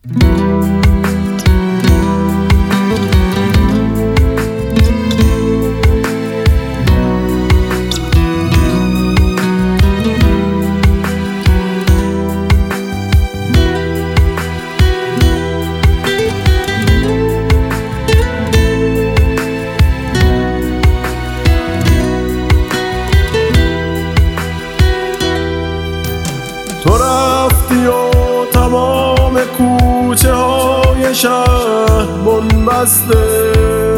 تو رفتی و تمام کوچه های شهر بنبسته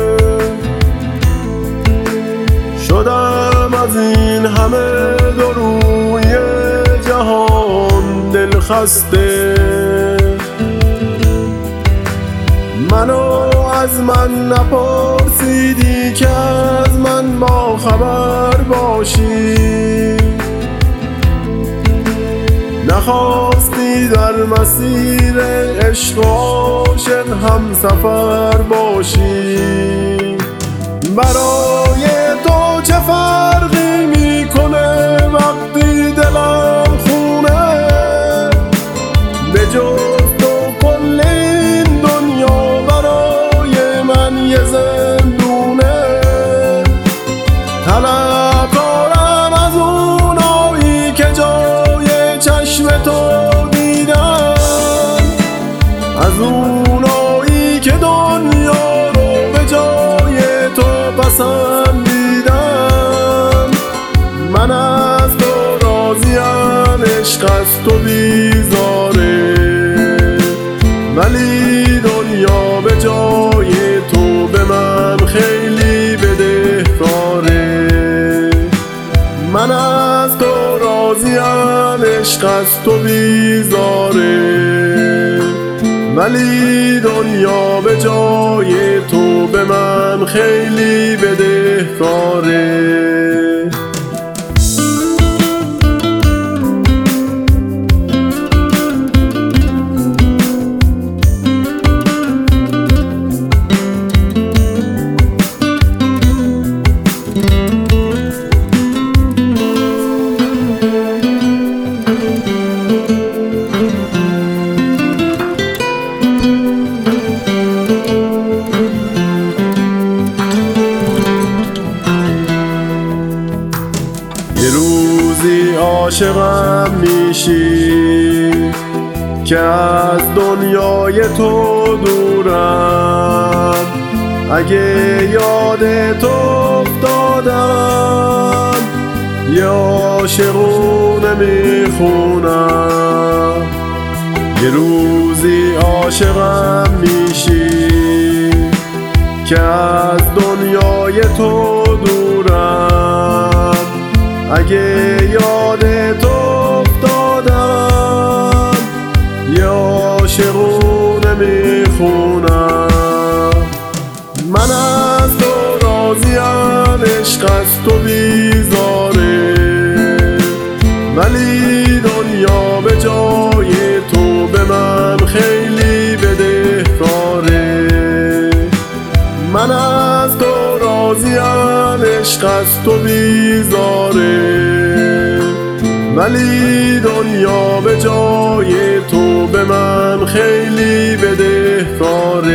شدم از این همه دروی جهان دلخسته منو از من نپرسیدی که از من با خبر باشی نخواستی در مسیر عشق و عاشق هم سفر باشی برای تو چه فرقی میکنه وقتی دلم خونه به جز تو کل این دنیا برای من یه زندونه طلبکارم از اونایی که جای چشم تو دیدن از اونایی که دنیا رو به جای تو پسندیدن من از تو راضیم عشق از تو بیزاره ولی دنیا به جای تو به من خیلی بدهکاره من از تو راضیم عشق از تو بیزاره ولی دنیا به جای تو به من خیلی بدهکاره یه روزی عاشقم میشی که از دنیای تو دورم اگه یاد تو افتادم یه عاشقونه میخونم یه روزی عاشقم میشی که از دنیای تو دورم اگه یاد تو افتادم یه عاشقونه میخونم من از تو راضیم عشق از تو بیزاره ولی دنیا به جای تو به من خیلی بدهکاره من از تو راضیم عشق از تو بیزاره ولی دنیا به جای تو به من خیلی بدهکاره